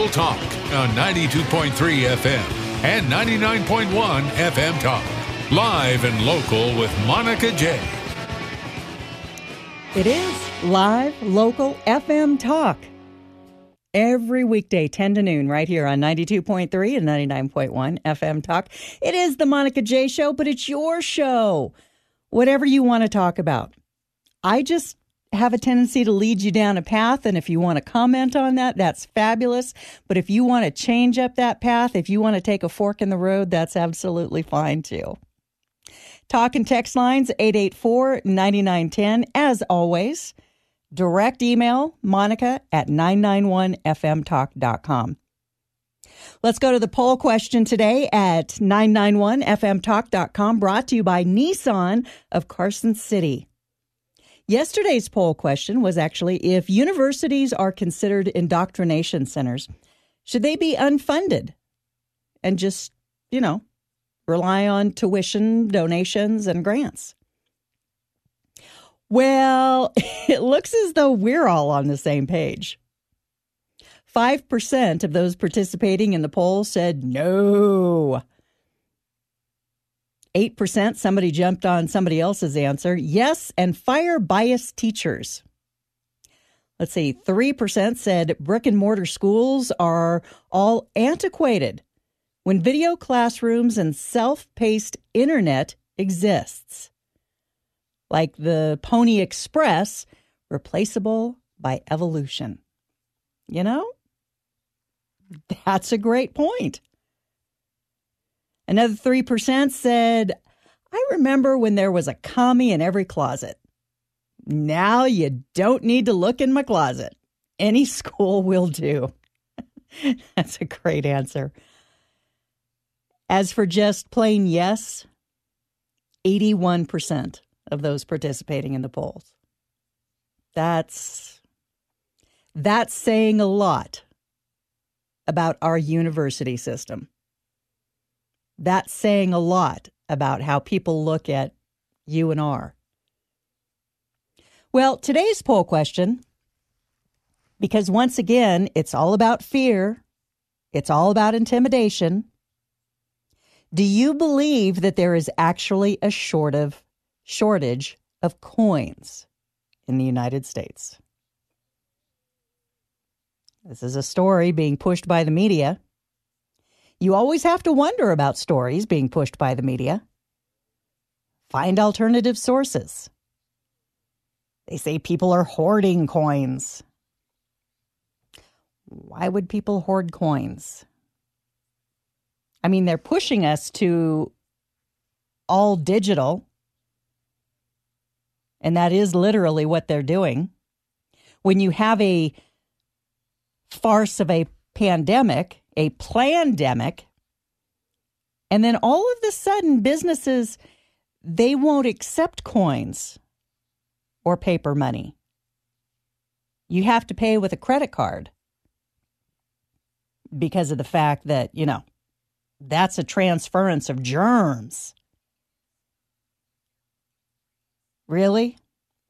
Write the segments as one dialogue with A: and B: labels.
A: Local Talk on 92.3 FM and 99.1 FM Talk. Live and local with Monica J.
B: It is Live Local FM Talk. Every weekday, 10 to noon, right here on 92.3 and 99.1 FM Talk. It is the Monica J Show, but it's your show. Whatever you want to talk about. I just have a tendency to lead you down a path, and if you want to comment on that, that's fabulous. But if you want to change up that path, if you want to take a fork in the road, that's absolutely fine too. Talk and text lines 884-9910. As always, direct email Monica at 991fmtalk.com. Let's go to the poll question today at 991fmtalk.com, brought to you by Nissan of Carson City. Yesterday's poll question was actually, if universities are considered indoctrination centers, should they be unfunded and just, rely on tuition, donations, and grants? Well, it looks as though we're all on the same page. 5% of those participating in the poll said no. 8%, somebody jumped on somebody else's answer, yes, and fire biased teachers. Let's see, 3% said brick and mortar schools are all antiquated when video classrooms and self-paced internet exists. Like the Pony Express, replaceable by evolution. That's a great point. Another 3% said, I remember when there was a commie in every closet. Now you don't need to look in my closet. Any school will do. That's a great answer. As for just plain yes, 81% of those participating in the polls. That's saying a lot about our university system. That's saying a lot about how people look at UNR. Well, today's poll question, because once again, it's all about fear. It's all about intimidation. Do you believe that there is actually a shortage of coins in the United States? This is a story being pushed by the media. You always have to wonder about stories being pushed by the media. Find alternative sources. They say people are hoarding coins. Why would people hoard coins? I mean, they're pushing us to all digital, and that is literally what they're doing. When you have a farce of a pandemic, a plandemic, and then all of a sudden businesses, they won't accept coins or paper money. You have to pay with a credit card because of the fact that, that's a transference of germs. Really?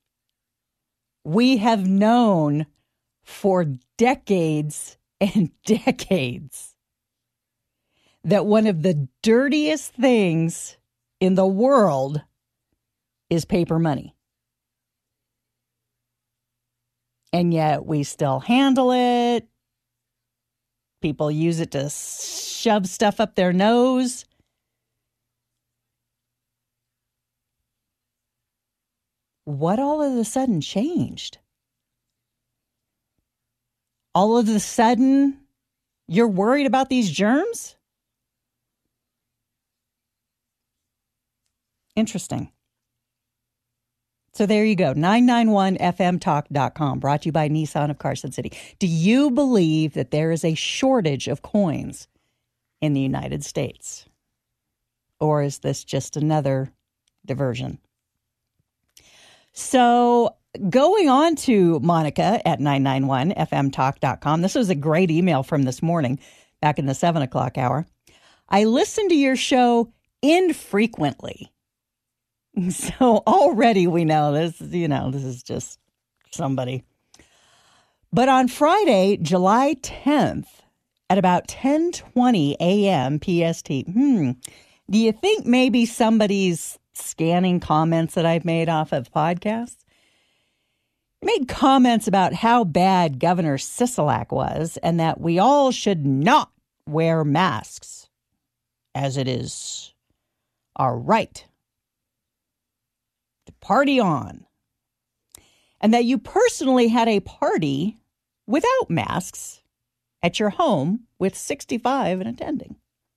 B: We have known for decades and decades that one of the dirtiest things in the world is paper money. And yet we still handle it. People use it to shove stuff up their nose. What all of a sudden changed? All of a sudden, you're worried about these germs? Interesting. So there you go, 991fmtalk.com, brought to you by Nissan of Carson City. Do you believe that there is a shortage of coins in the United States? Or is this just another diversion? So going on to Monica at 991fmtalk.com, this was a great email from this morning, back in the 7 o'clock hour. I listen to your show infrequently. So already we know this, this is just somebody. But on Friday, July 10th, at about 10:20 a.m. PST. Do you think maybe somebody's scanning comments that I've made off of podcasts? Made comments about how bad Governor Sisolak was and that we all should not wear masks, as it is our right to party on. And that you personally had a party without masks at your home with 65 and attending.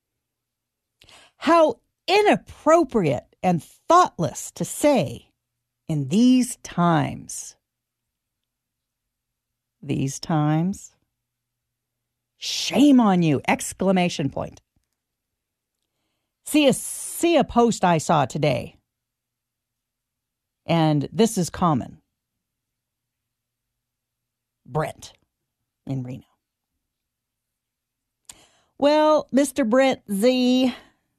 B: How inappropriate and thoughtless to say in these times. These times. Shame on you! Exclamation point. See a post I saw today. And this is common. Brent in Reno. Well, Mr. Brent Z,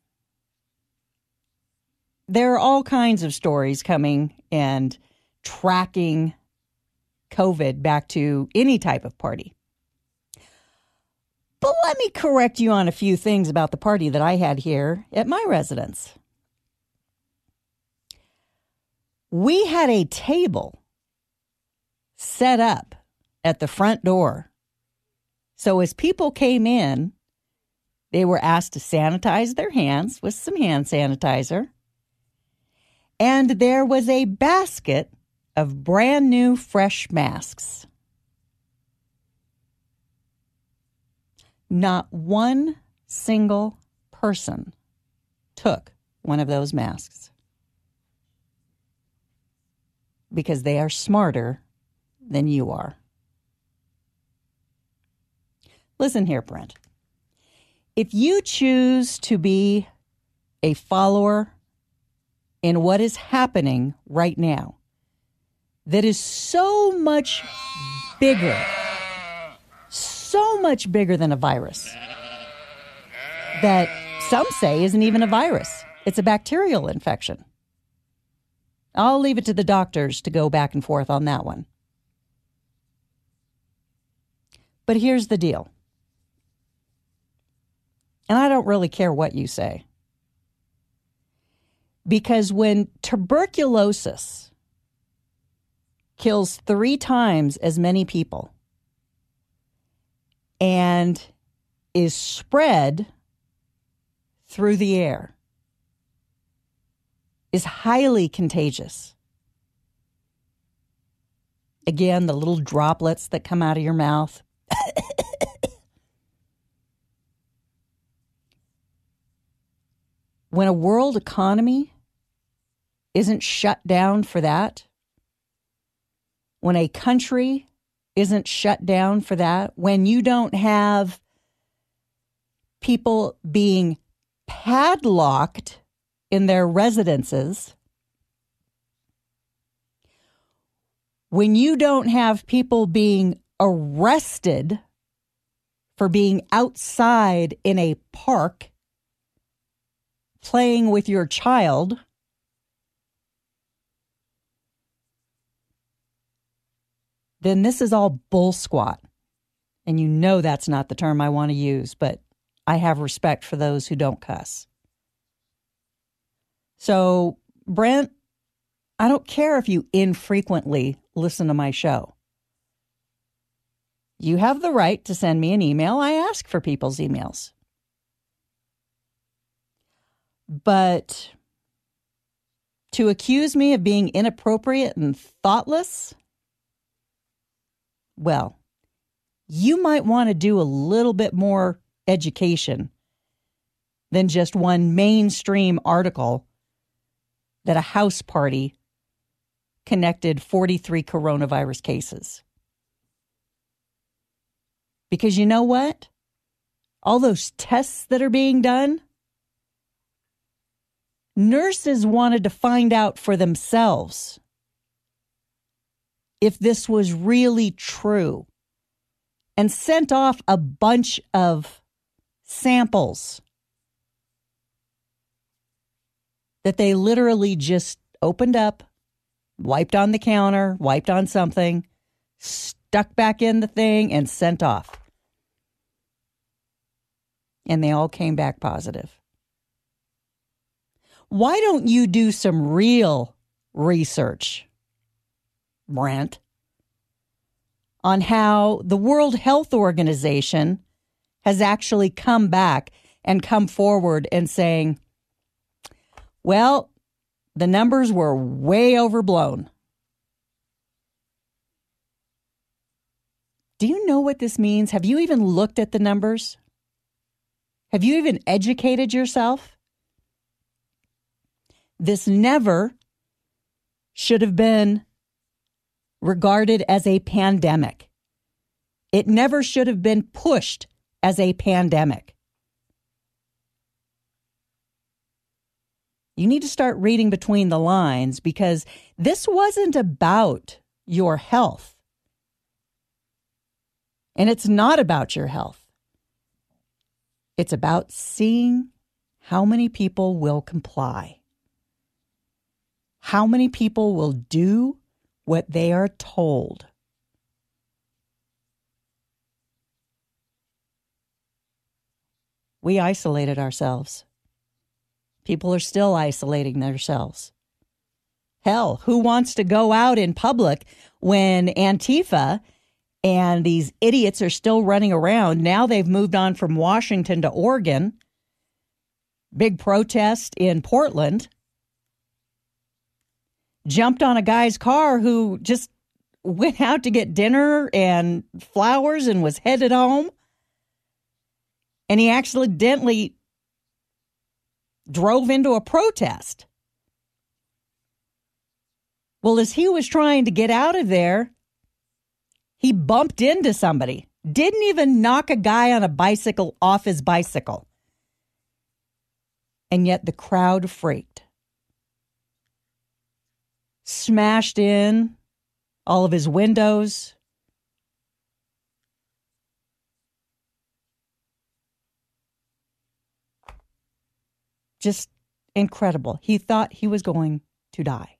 B: there are all kinds of stories coming and tracking COVID back to any type of party. But let me correct you on a few things about the party that I had here at my residence. We had a table set up at the front door. So as people came in, they were asked to sanitize their hands with some hand sanitizer. And there was a basket of brand new fresh masks. Not one single person took one of those masks because they are smarter than you are. Listen here, Brent. If you choose to be a follower in what is happening right now, that is so much bigger than a virus, that some say isn't even a virus. It's a bacterial infection. I'll leave it to the doctors to go back and forth on that one. But here's the deal. And I don't really care what you say. Because when tuberculosis kills 3 times as many people and is spread through the air, is highly contagious. Again, the little droplets that come out of your mouth. When a world economy isn't shut down for that, when a country isn't shut down for that, when you don't have people being padlocked in their residences, when you don't have people being arrested for being outside in a park playing with your child, then this is all bull squat. And you know that's not the term I want to use, but I have respect for those who don't cuss. So, Brent, I don't care if you infrequently listen to my show. You have the right to send me an email. I ask for people's emails. But to accuse me of being inappropriate and thoughtless, well, you might want to do a little bit more education than just one mainstream article that a house party connected 43 coronavirus cases. Because you know what? All those tests that are being done, nurses wanted to find out for themselves if this was really true and sent off a bunch of samples that they literally just opened up, wiped on the counter, wiped on something, stuck back in the thing, and sent off. and they all came back positive. Why don't you do some real research, Brent, on how the World Health Organization has actually come back and come forward and saying, well, the numbers were way overblown. Do you know what this means? Have you even looked at the numbers? Have you even educated yourself? This never should have been regarded as a pandemic. It never should have been pushed as a pandemic. You need to start reading between the lines, because this wasn't about your health. And it's not about your health. It's about seeing how many people will comply. How many people will do what they are told. We isolated ourselves. People are still isolating themselves. Hell, who wants to go out in public when Antifa and these idiots are still running around? Now they've moved on from Washington to Oregon. Big protest in Portland. Jumped on a guy's car who just went out to get dinner and flowers and was headed home. And he accidentally drove into a protest. Well, as he was trying to get out of there, he bumped into somebody. Didn't even knock a guy on a bicycle off his bicycle. And yet the crowd freaked. Smashed in all of his windows. Just incredible. He thought he was going to die.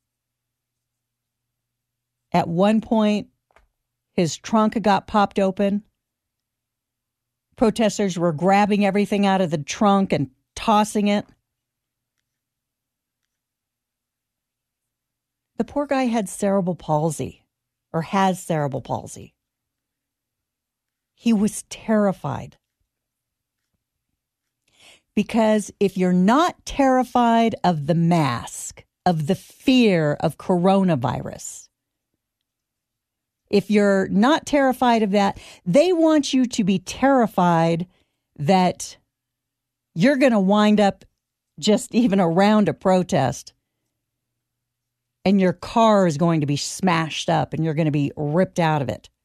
B: At one point, his trunk got popped open. Protesters were grabbing everything out of the trunk and tossing it. The poor guy had cerebral palsy, or has cerebral palsy. He was terrified. Because if you're not terrified of the mask, of the fear of coronavirus, if you're not terrified of that, they want you to be terrified that you're going to wind up just even around a protest and your car is going to be smashed up and you're going to be ripped out of it.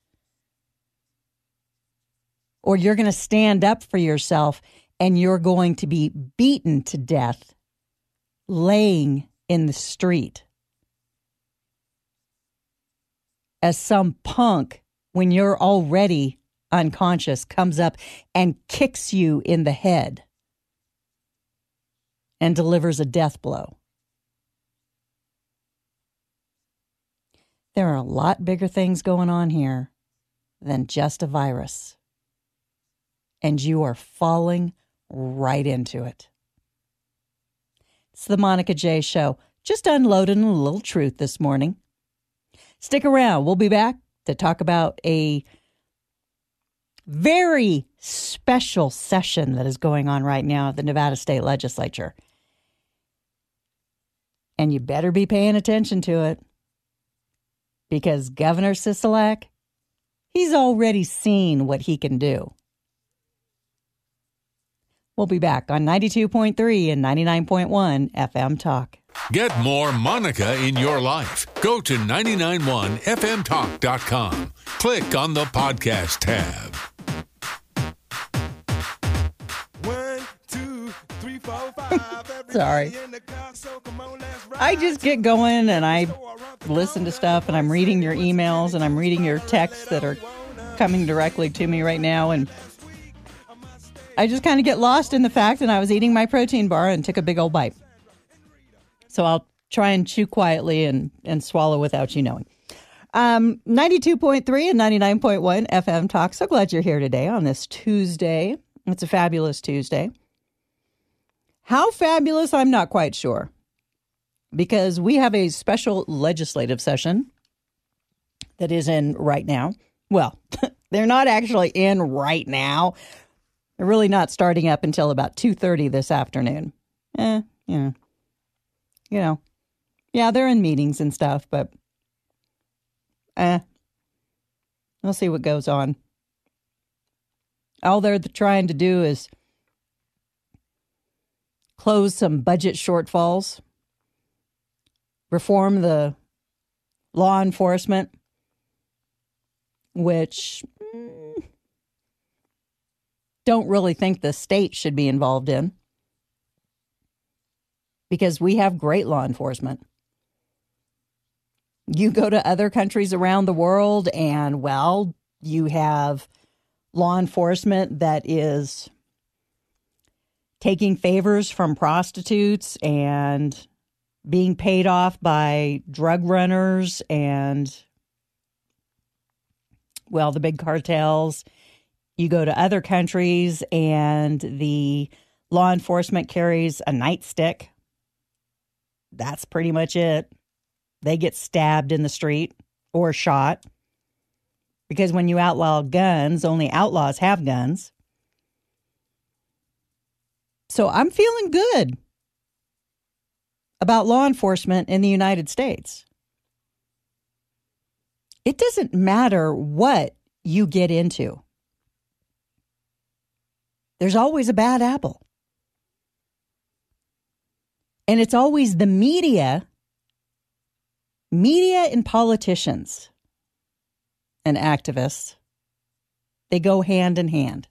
B: Or you're going to stand up for yourself and you're going to be beaten to death, laying in the street. As some punk, when you're already unconscious, comes up and kicks you in the head and delivers a death blow. There are a lot bigger things going on here than just a virus. And you are falling right into it. It's the Monica J. Show. Just unloading a little truth this morning. Stick around. We'll be back to talk about a very special session that is going on right now at the Nevada State Legislature. And you better be paying attention to it. Because Governor Sisolak, he's already seen what he can do. We'll be back on 92.3 and 99.1 FM Talk.
A: Get more Monica in your life. Go to 991fmtalk.com. Click on the podcast tab.
C: 1, 2, 3, 4, 5.
B: Sorry. I just get going and I listen to stuff and I'm reading your emails and I'm reading your texts that are coming directly to me right now, and I just kind of get lost in the fact that I was eating my protein bar and took a big old bite. So I'll try and chew quietly and swallow without you knowing. 92.3 and 99.1 FM Talk. So glad you're here today on this Tuesday. It's a fabulous Tuesday. How fabulous, I'm not quite sure, because we have a special legislative session that is in right now. Well, they're not actually in right now. They're really not starting up until about 2:30 this afternoon. Yeah, they're in meetings and stuff, but we'll see what goes on. All they're trying to do is close some budget shortfalls, reform the law enforcement, which don't really think the state should be involved in, because we have great law enforcement. You go to other countries around the world and, well, you have law enforcement that is taking favors from prostitutes and being paid off by drug runners and, well, the big cartels. You go to other countries and the law enforcement carries a nightstick. That's pretty much it. They get stabbed in the street or shot, because when you outlaw guns, only outlaws have guns. So I'm feeling good about law enforcement in the United States. It doesn't matter what you get into. There's always a bad apple. And it's always the media and politicians and activists. They go hand in hand.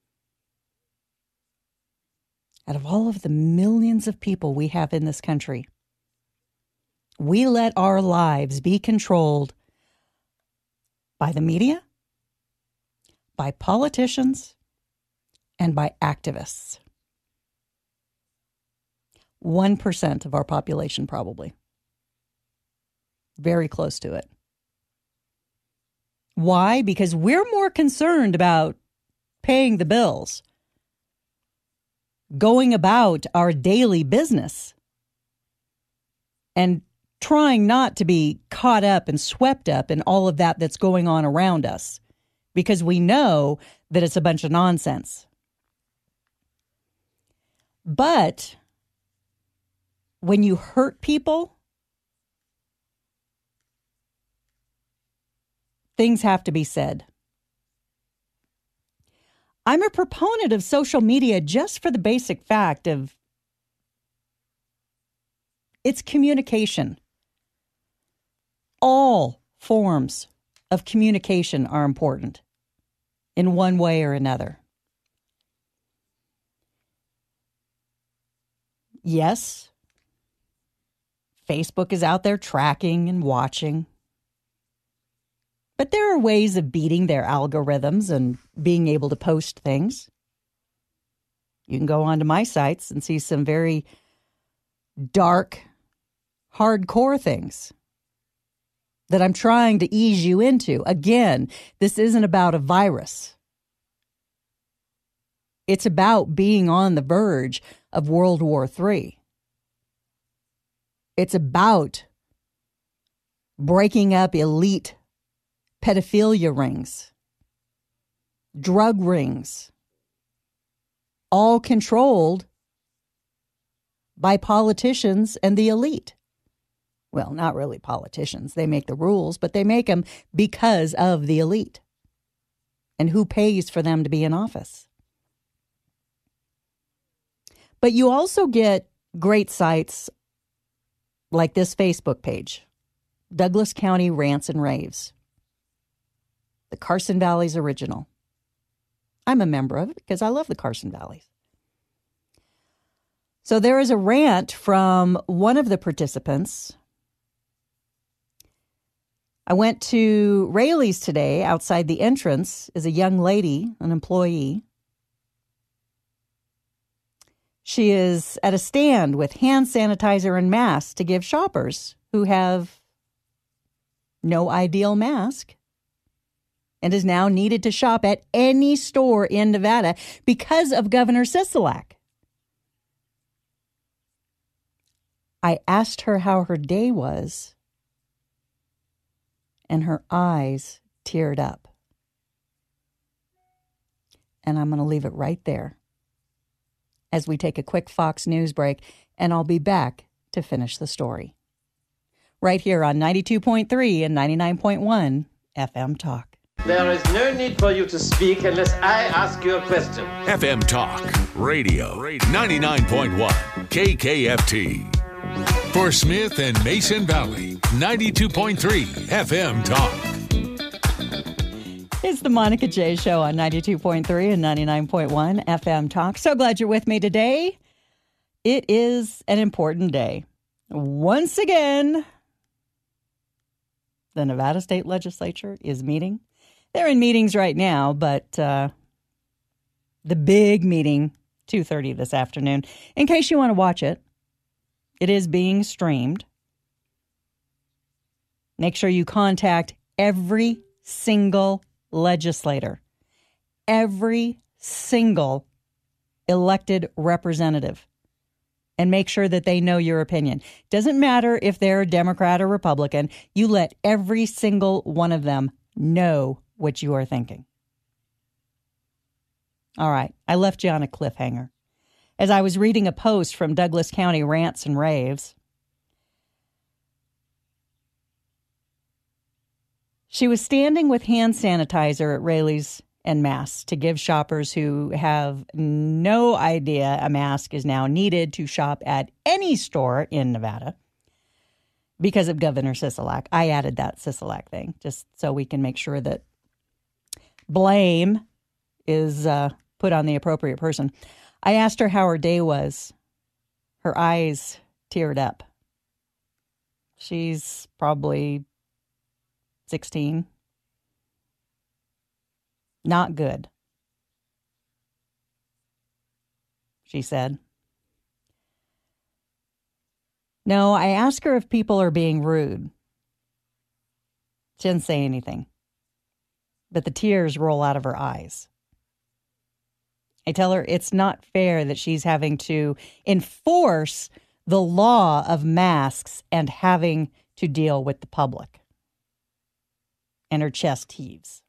B: Out of all of the millions of people we have in this country, we let our lives be controlled by the media, by politicians, and by activists. 1% of our population, probably. Very close to it. Why? Because we're more concerned about paying the bills, going about our daily business, and trying not to be caught up and swept up in all of that that's going on around us, because we know that it's a bunch of nonsense. But when you hurt people, things have to be said. I'm a proponent of social media just for the basic fact of it's communication. All forms of communication are important in one way or another. Yes, Facebook is out there tracking and watching. But there are ways of beating their algorithms and being able to post things. You can go onto my sites and see some very dark, hardcore things that I'm trying to ease you into. Again, this isn't about a virus. It's about being on the verge of World War III. It's about breaking up elite pedophilia rings, drug rings, all controlled by politicians and the elite. Well, not really politicians. They make the rules, but they make them because of the elite and who pays for them to be in office. But you also get great sites like this Facebook page, Douglas County Rants and Raves, the Carson Valley's original. I'm a member of it because I love the Carson Valleys. So there is a rant from one of the participants. I went to Rayleigh's today. Outside the entrance is a young lady, an employee. She is at a stand with hand sanitizer and masks to give shoppers who have no ideal mask and is now needed to shop at any store in Nevada because of Governor Sisolak. I asked her how her day was, and her eyes teared up. And I'm going to leave it right there as we take a quick Fox News break, and I'll be back to finish the story. Right here on 92.3 and 99.1 FM Talk.
D: There is no need for you to speak unless I ask you a question.
A: FM Talk Radio 99.1 KKFT. For Smith and Mason Valley, 92.3 FM Talk.
B: It's the Monica J. Show on 92.3 and 99.1 FM Talk. So glad you're with me today. It is an important day. Once again, the Nevada State Legislature is meeting. They're in meetings right now, but the big meeting, 2:30 this afternoon. In case you want to watch it, it is being streamed. Make sure you contact every single legislator, every single elected representative, and make sure that they know your opinion. Doesn't matter if they're Democrat or Republican, you let every single one of them know what you are thinking. All right, I left you on a cliffhanger. As I was reading a post from Douglas County Rants and Raves, she was standing with hand sanitizer at Raley's and masks to give shoppers who have no idea a mask is now needed to shop at any store in Nevada because of Governor Sisolak. I added that Sisolak thing just so we can make sure that blame is put on the appropriate person. I asked her how her day was. Her eyes teared up. She's probably 16. Not good, she said. No, I asked her if people are being rude. She didn't say anything, but the tears roll out of her eyes. I tell her it's not fair that she's having to enforce the law of masks and having to deal with the public. And her chest heaves.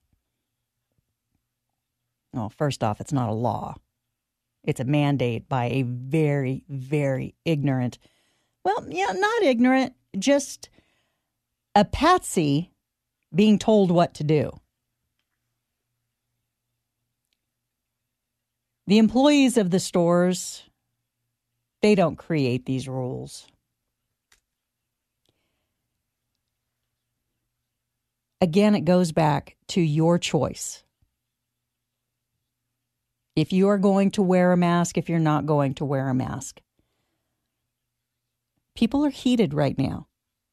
B: Well, first off, it's not a law. It's a mandate by a very, very ignorant, well, yeah, not ignorant, just a patsy being told what to do. The employees of the stores, they don't create these rules. Again, it goes back to your choice. If you are going to wear a mask, if you're not going to wear a mask. People are heated right now.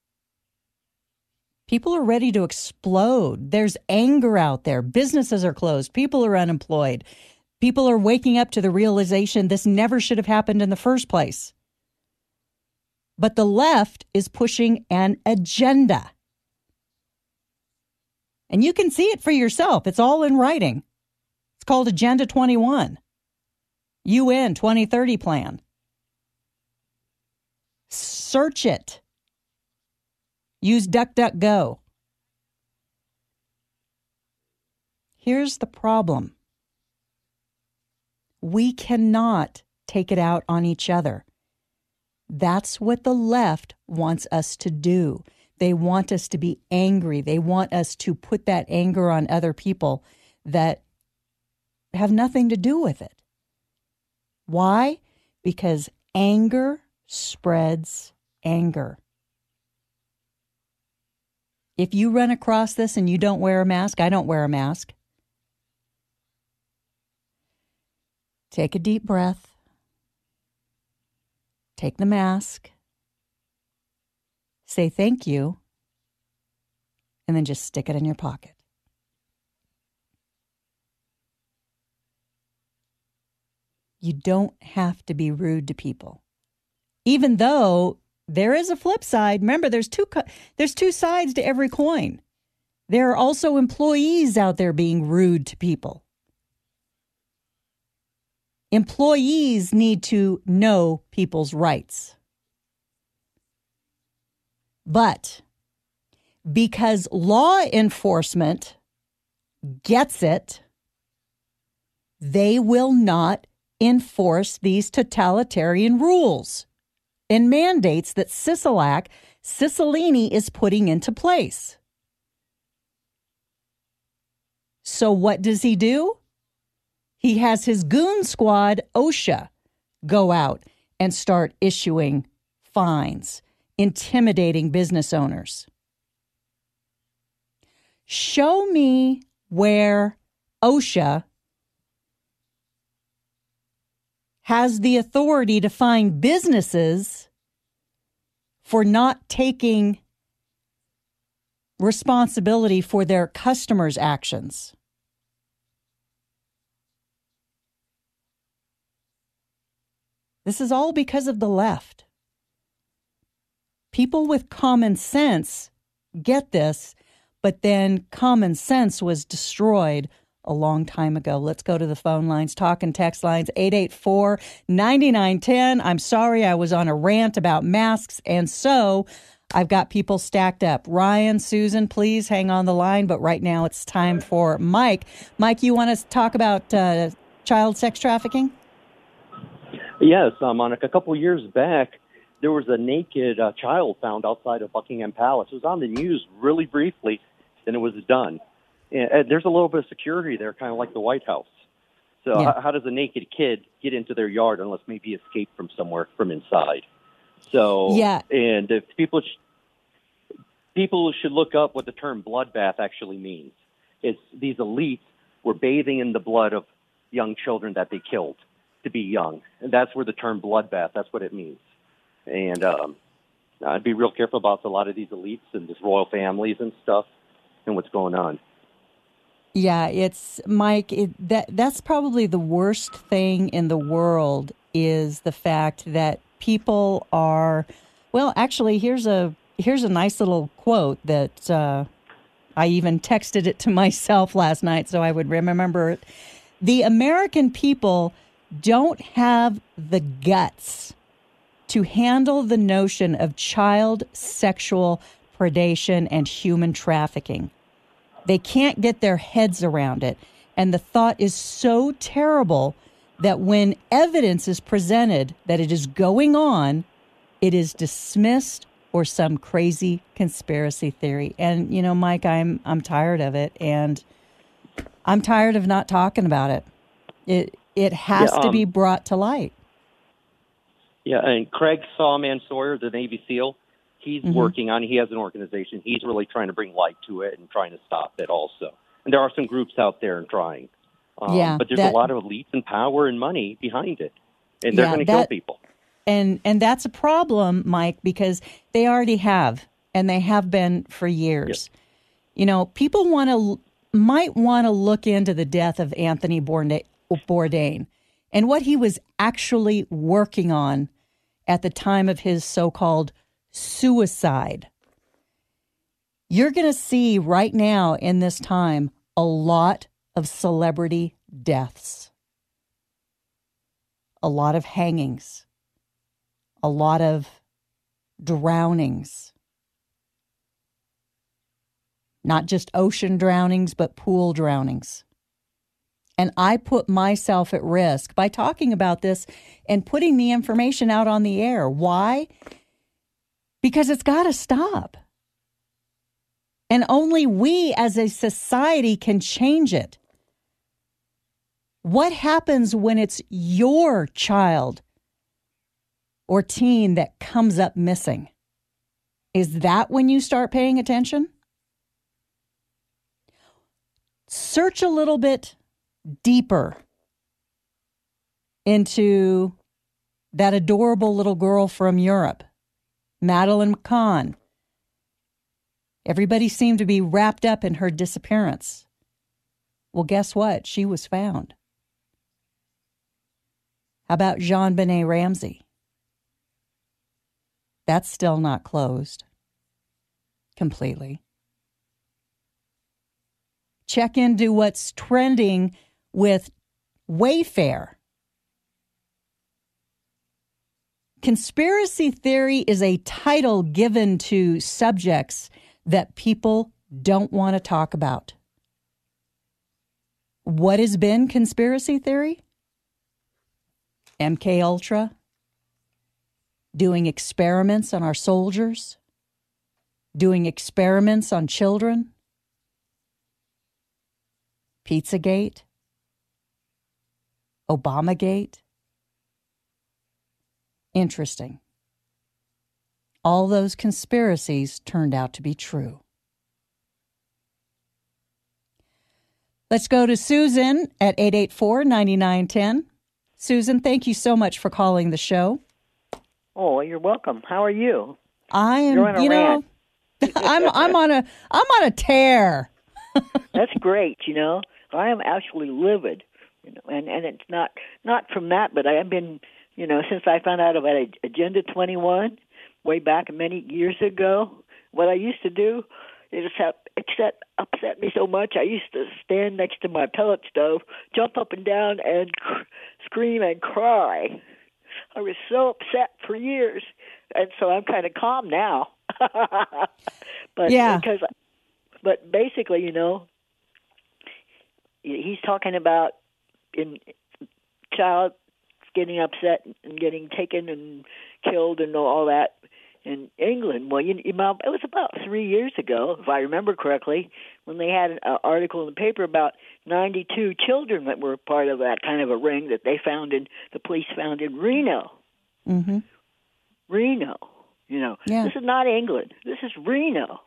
B: People are ready to explode. There's anger out there. Businesses are closed. People are unemployed. People are waking up to the realization this never should have happened in the first place. But the left is pushing an agenda. And you can see it for yourself. It's all in writing. It's called Agenda 21, UN 2030 plan. Search it. Use DuckDuckGo. Here's the problem. We cannot take it out on each other. That's what the left wants us to do. They want us to be angry. They want us to put that anger on other people that have nothing to do with it. Why? Because anger spreads anger. If you run across this and you don't wear a mask, I don't wear a mask. Take a deep breath. Take the mask. Say thank you. And then just stick it in your pocket. You don't have to be rude to people. Even though there is a flip side. Remember, there's two sides to every coin. There are also employees out there being rude to people. Employees need to know people's rights. But because law enforcement gets it, they will not enforce these totalitarian rules and mandates that Cicilline is putting into place. So what does he do? He has his goon squad, OSHA, go out and start issuing fines, intimidating business owners. Show me where OSHA has the authority to fine businesses for not taking responsibility for their customers' actions. This is all because of the left. People with common sense get this, but then common sense was destroyed a long time ago. Let's go to the phone lines, talk and text lines, 884-9910. I'm sorry I was on a rant about masks, and so I've got people stacked up. Ryan, Susan, please hang on the line, but right now it's time for Mike. Mike, you want to talk about child sex trafficking?
E: Yes, Monica. A couple of years back, there was a naked child found outside of Buckingham Palace. It was on the news really briefly, then it was done. And there's a little bit of security there, kind of like the White House. So
B: Yeah.
E: how does a naked kid get into their yard unless maybe escape from somewhere from inside? So,
B: Yeah.
E: And if people should look up what the term bloodbath actually means. It's these elites were bathing in the blood of young children that they killed to be young. And that's where the term bloodbath, that's what it means. And I'd be real careful about a lot of these elites and these royal families and stuff and what's going on.
B: Yeah, it's Mike. That's probably the worst thing in the world is the fact that people are. Well, actually, here's a nice little quote that I even texted it to myself last night so I would remember it. The American people don't have the guts to handle the notion of child sexual predation and human trafficking. They can't get their heads around it. And the thought is so terrible that when evidence is presented that it is going on, it is dismissed or some crazy conspiracy theory. And, you know, Mike, I'm tired of it. And I'm tired of not talking about it. It has to be brought to light.
E: Yeah, and Craig Sawman Sawyer, the Navy SEAL, he's working on, he has an organization. He's really trying to bring light to it and trying to stop it also. And there are some groups out there and trying. But there's a lot of elites and power and money behind it. And they're going to kill people.
B: And that's a problem, Mike, because they already have, and they have been for years. Yep. You know, people might want to look into the death of Anthony Bourdain and what he was actually working on at the time of his so-called suicide. You're going to see right now in this time a lot of celebrity deaths, a lot of hangings, a lot of drownings. Not just ocean drownings, but pool drownings. And I put myself at risk by talking about this and putting the information out on the air. Why? Because it's got to stop. And only we as a society can change it. What happens when it's your child or teen that comes up missing? Is that when you start paying attention? Search a little bit deeper into that adorable little girl from Europe, Madeleine McCann. Everybody seemed to be wrapped up in her disappearance. Well, guess what? She was found. How about JonBenet Ramsey? That's still not closed completely. check into what's trending with Wayfair. Conspiracy theory is a title given to subjects that people don't want to talk about. What has been conspiracy theory? MK Ultra, doing experiments on our soldiers, doing experiments on children, Pizzagate, Obamagate. Interesting. All those conspiracies turned out to be true. Let's go to Susan at 884-9910. Susan, thank you so much for calling the show.
F: Oh, you're welcome. How are you?
B: I am,
F: You're on a rant.
B: I'm on a tear.
F: That's great, I am actually livid, and it's not from that, but I have been, since I found out about Agenda 21 way back many years ago, what I used to do, it just upset me so much. I used to stand next to my pellet stove, jump up and down, and scream and cry. I was so upset for years, and so I'm kind of calm now. But
B: yeah,
F: but basically, he's talking about in child getting upset and getting taken and killed and all that in England. Well, it was about 3 years ago, if I remember correctly, when they had an article in the paper about 92 children that were part of that kind of a ring that the police found in Reno.
B: Mm-hmm.
F: Reno,
B: Yeah.
F: This is not England. This is Reno.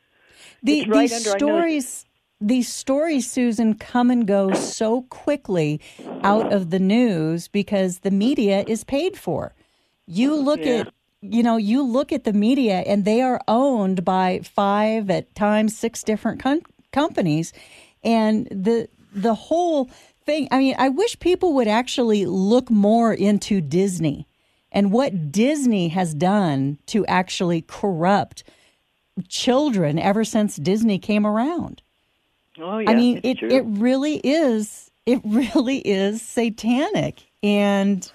B: These stories, Susan, come and go so quickly out of the news because the media is paid for. You look at the media, and they are owned by 5, at times 6 different companies, and the whole thing. I mean, I wish people would actually look more into Disney and what Disney has done to actually corrupt children ever since Disney came around.
F: Oh, yeah,
B: I mean,
F: it's true.
B: it really is satanic, and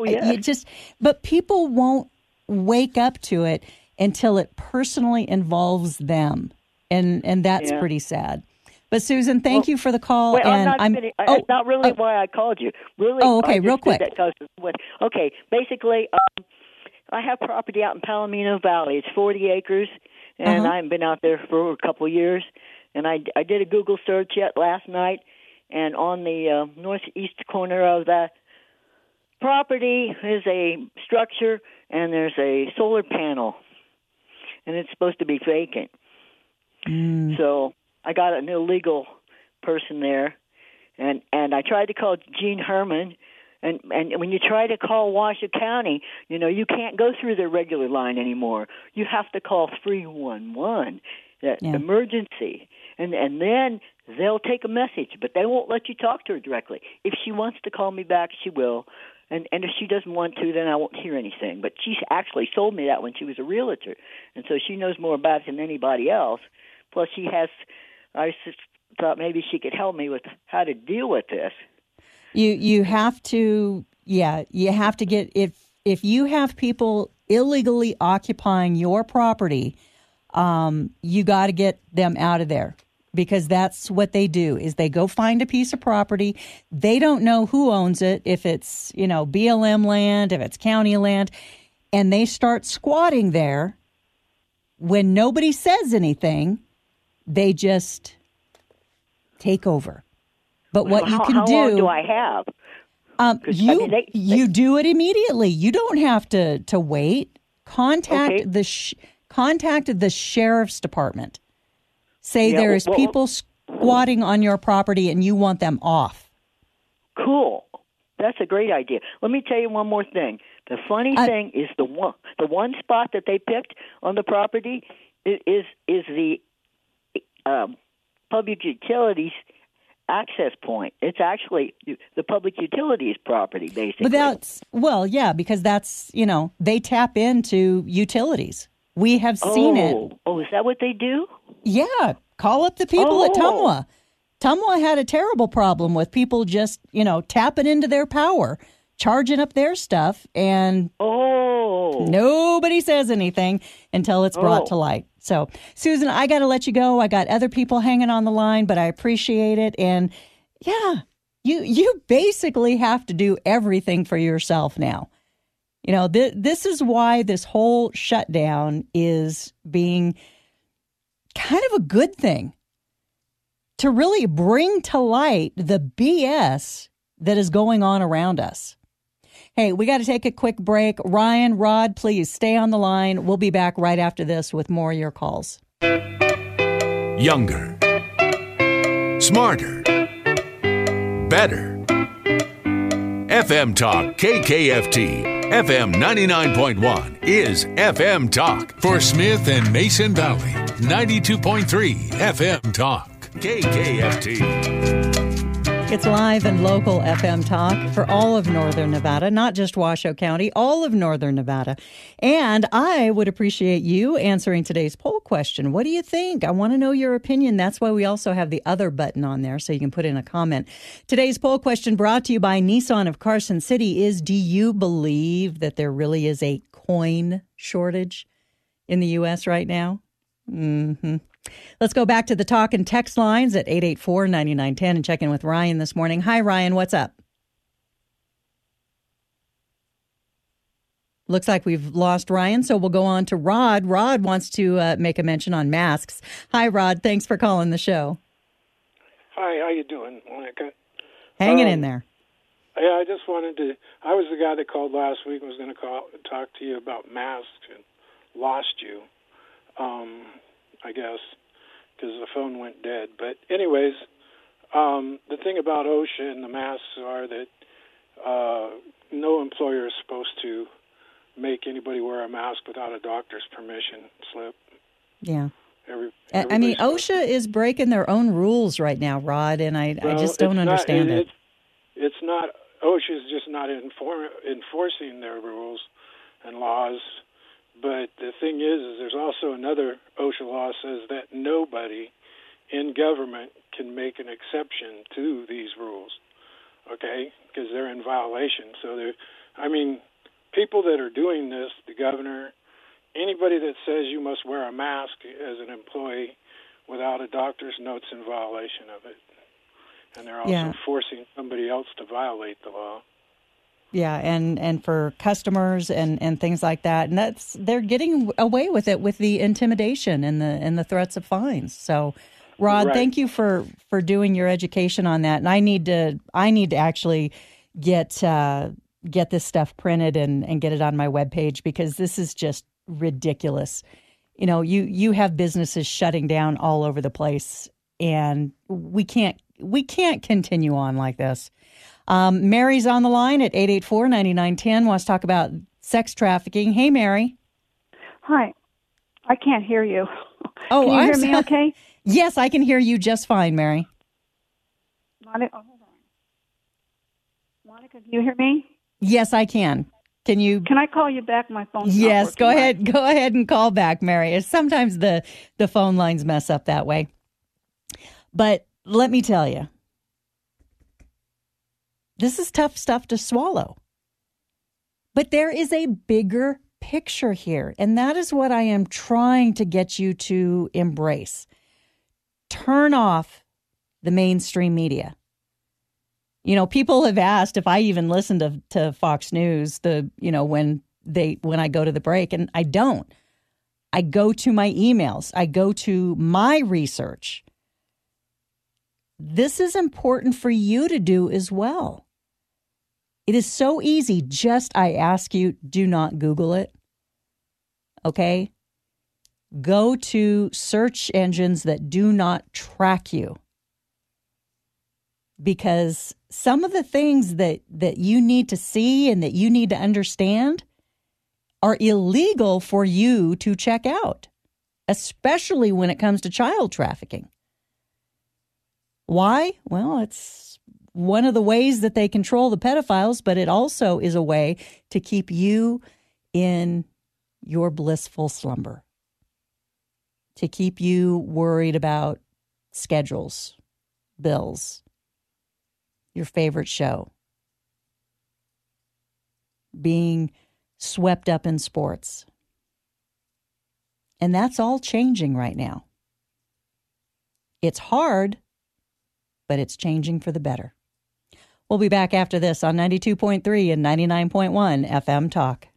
B: but people won't wake up to it until it personally involves them, and that's pretty sad. But Susan, thank you for the call.
F: Wait,
B: and
F: that's not really why I called you. Really?
B: Oh, okay, real quick.
F: Okay, basically, I have property out in Palomino Valley. It's 40 acres, and I haven't been out there for a couple of years. And I did a Google search last night, and on the northeast corner of that property is a structure, and there's a solar panel, and it's supposed to be vacant. So I got an illegal person there, and I tried to call Gene Herman, and when you try to call Washoe County, you can't go through their regular line anymore. You have to call 311, emergency, and then they'll take a message, but they won't let you talk to her directly. If she wants to call me back, she will. And if she doesn't want to, then I won't hear anything. But she actually told me that when she was a realtor, and so she knows more about it than anybody else. Plus, I just thought maybe she could help me with how to deal with this.
B: You have to, you have to get, if you have people illegally occupying your property, you got to get them out of there. Because that's what they do, is they go find a piece of property. They don't know who owns it, if it's, BLM land, if it's county land, and they start squatting there. When nobody says anything, they just take over. But what you can do... How
F: long do I have?
B: You do it immediately. You don't have to wait. Contact the sheriff's department. Say there's people squatting on your property and you want them off.
F: Cool. That's a great idea. Let me tell you one more thing. The funny thing is the one spot that they picked on the property is the public utilities access point. It's actually the public utilities property, basically.
B: But because that's, they tap into utilities. We have seen it.
F: Oh, is that what they do?
B: Yeah. Call up the people at Tumwa. Ottumwa had a terrible problem with people just, tapping into their power, charging up their stuff, and nobody says anything until it's brought to light. So, Susan, I got to let you go. I got other people hanging on the line, but I appreciate it. And yeah, you basically have to do everything for yourself now. This is why this whole shutdown is being kind of a good thing, to really bring to light the BS that is going on around us. Hey, we got to take a quick break. Ryan, Rod, please stay on the line. We'll be back right after this with more of your calls.
A: Younger. Smarter. Better. FM Talk KKFT. FM 99.1 is FM Talk. For Smith and Mason Valley, 92.3 FM Talk. KKFT.
B: It's live and local FM talk for all of Northern Nevada, not just Washoe County, all of Northern Nevada. And I would appreciate you answering today's poll question. What do you think? I want to know your opinion. That's why we also have the other button on there so you can put in a comment. Today's poll question brought to you by Nissan of Carson City is, do you believe that there really is a coin shortage in the U.S. right now? Mm-hmm. Let's go back to the talk and text lines at 884-9910 and check in with Ryan this morning. Hi, Ryan. What's up? Looks like we've lost Ryan, so we'll go on to Rod. Rod wants to make a mention on masks. Hi, Rod. Thanks for calling the show.
G: Hi, how you doing, Monica?
B: Hanging in there.
G: Yeah, I just wanted to... I was the guy that called last week and was going to talk to you about masks and lost you. I guess, because the phone went dead. But anyways, the thing about OSHA and the masks are that no employer is supposed to make anybody wear a mask without a doctor's permission slip.
B: Yeah. OSHA is breaking their own rules right now, Rod, and I just don't understand it.
G: It's not, OSHA is just not enforcing their rules and laws. But the thing is there's also another OSHA law says that nobody in government can make an exception to these rules, okay, because they're in violation. So, people that are doing this, the governor, anybody that says you must wear a mask as an employee without a doctor's note's in violation of it. And they're also forcing somebody else to violate the law.
B: Yeah, and for customers and things like that, and they're getting away with it with the intimidation and the threats of fines. So, Rod, Thank you for doing your education on that. And I need to actually get this stuff printed and get it on my webpage, because this is just ridiculous. You have businesses shutting down all over the place, and we can't continue on like this. Mary's on the line at 884-9910, wants to talk about sex trafficking. Hey, Mary.
H: Hi. I can't hear you.
B: Oh,
H: can you hear me okay?
B: Yes, I can hear you just fine, Mary.
H: Monica, hold on. Monica, can you hear me?
B: Yes, I can. Can I call you back? My phone's not Yes, go ahead.
H: Right.
B: Go ahead and call back, Mary. Sometimes the phone lines mess up that way. But let me tell you, this is tough stuff to swallow. But there is a bigger picture here, and that is what I am trying to get you to embrace. Turn off the mainstream media. People have asked if I even listen to Fox News when I go to the break, and I don't. I go to my emails. I go to my research. This is important for you to do as well. It is so easy. I ask you, do not Google it. Okay? Go to search engines that do not track you. Because some of the things that you need to see and that you need to understand are illegal for you to check out, especially when it comes to child trafficking. Why? Well, it's one of the ways that they control the pedophiles, but it also is a way to keep you in your blissful slumber, to keep you worried about schedules, bills, your favorite show, being swept up in sports. And that's all changing right now. It's hard, but it's changing for the better. We'll be back after this on 92.3 and 99.1 FM Talk.